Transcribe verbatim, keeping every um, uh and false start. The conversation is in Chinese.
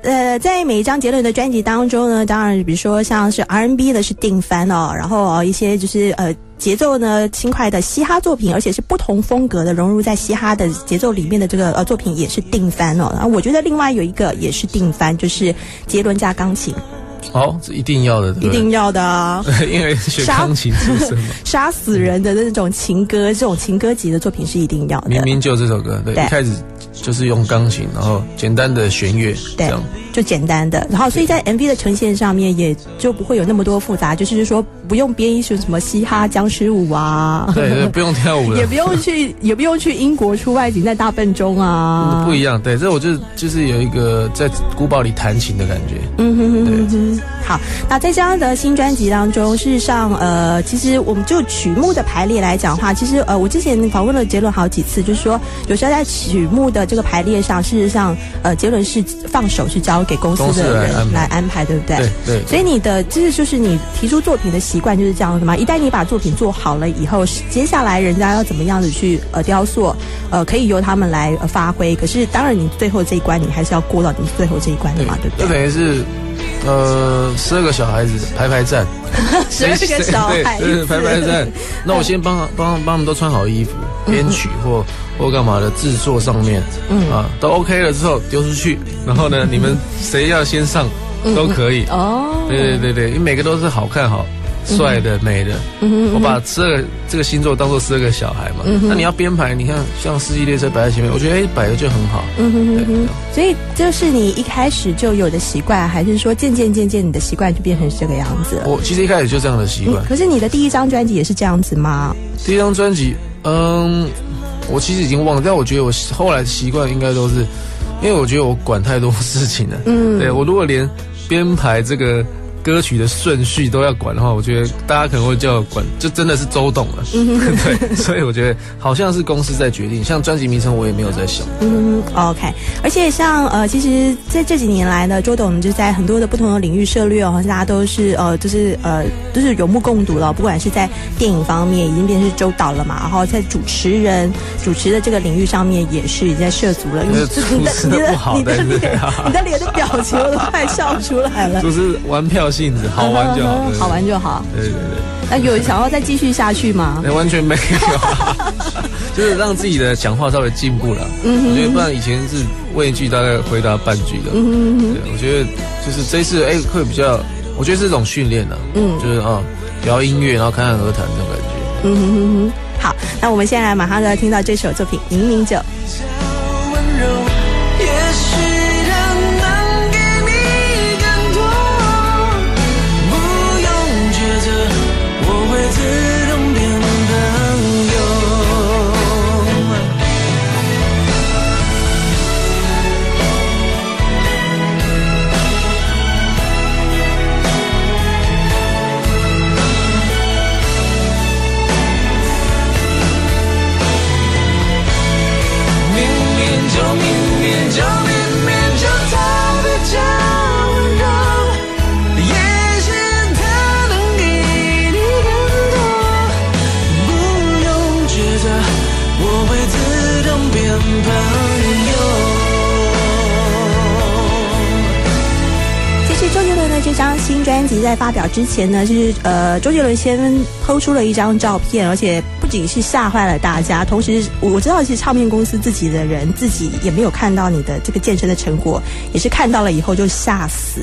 呃，在每一张杰伦的专辑当中呢，当然比如说像是 R and B 的是定番哦，然后、呃、一些就是呃节奏呢轻快的嘻哈作品，而且是不同风格的融入在嘻哈的节奏里面的这个呃作品也是定番哦。然后我觉得另外有一个也是定番，就是杰伦加钢琴。 哦，这一定要的，对， 一定要的啊！ 因为学钢琴出身嘛， 杀死人的那种情歌，这种情歌级的作品是一定要的。 明明就这首歌，对，对一开始就是用钢琴，然后简单的弦乐， 对， 这样就简单的，然后所以在 M V 的呈现上面也就不会有那么多复杂，就是说不用编一首什么嘻哈僵尸舞啊， 对对，不用跳舞了， 也不用去，也不用去英国出外景在大笨钟啊， 不一样。对，这我就就是有一个在古堡里弹琴的感觉。 嗯哼哼哼哼。好，那在这样的新专辑当中，事实上，呃，其实我们就曲目的排列来讲的话，其实呃，我之前访问了杰伦好几次，就是说有时候在曲目的这个排列上，事实上，呃，杰伦是放手是交给公司的人来安排，对不对？ 对对。 所以你的这就是你提出作品的习惯就是这样的嘛？一旦你把作品做好了以后，接下来人家要怎么样子去呃雕塑，呃，可以由他们来、呃、发挥。可是当然，你最后这一关，你还是要过到你最后这一关的嘛，对不对？ 就等于是。呃，十二个小孩子排排站， 十二个小孩子对排排站。那我先帮帮帮他们都穿好衣服，编曲或或干嘛的制作上面，嗯啊都 OK 了之后丢出去，然后呢，你们谁要先上都可以哦。对对对对，因为每个都是好看好。帅的、美的，嗯、我把十二个这个星座当做十二个小孩嘛。嗯、那你要编排，你看像世纪列车摆在前面，我觉得哎摆的就很好。嗯哼哼哼。 所以这是你一开始就有的习惯，还是说渐渐渐渐你的习惯就变成这个样子了？ 我其实一开始就这样的习惯、 嗯。可是你的第一张专辑也是这样子吗？ 第一张专辑，嗯，我其实已经忘了，但我觉得我后来的习惯应该都是，因为我觉得我管太多事情了。嗯，对我如果连编排这个。歌曲的顺序都要管的话，我觉得大家可能会叫我管，就真的是周董了。嗯、对，所以我觉得好像是公司在决定，像专辑名称我也没有在想。 嗯 ，OK。而且像呃，其实在这几年来呢，周董就在很多的不同的领域涉猎哦，大家都是呃，就是呃，都是有目共睹了。不管是在电影方面已经变成是周导了嘛，然后在主持人主持的这个领域上面也是已经在涉足了。 你的主持的不好， 你的脸，你的脸的表情我都快笑出来了。 就是玩票性质，好玩就好， 嗯、好玩就好。 对对对。 那有想要再继续下去吗？ 完全没有，就是让自己的讲话稍微进步了。嗯，我觉得不然以前是问一句大概回答半句的。嗯哼，对，我觉得就是这一次哎、欸、会比较，我觉得是这种训练呢。嗯，就是啊聊音乐，然后侃侃而谈这种感觉。嗯哼哼哼。 好，那我们现在马上就要听到这首作品《明明就》。这张新专辑在发表之前呢，就是呃，周杰伦先抛出了一张照片，而且不仅是吓坏了大家，同时我知道其实唱片公司自己的人自己也没有看到你的这个健身的成果，也是看到了以后就吓死。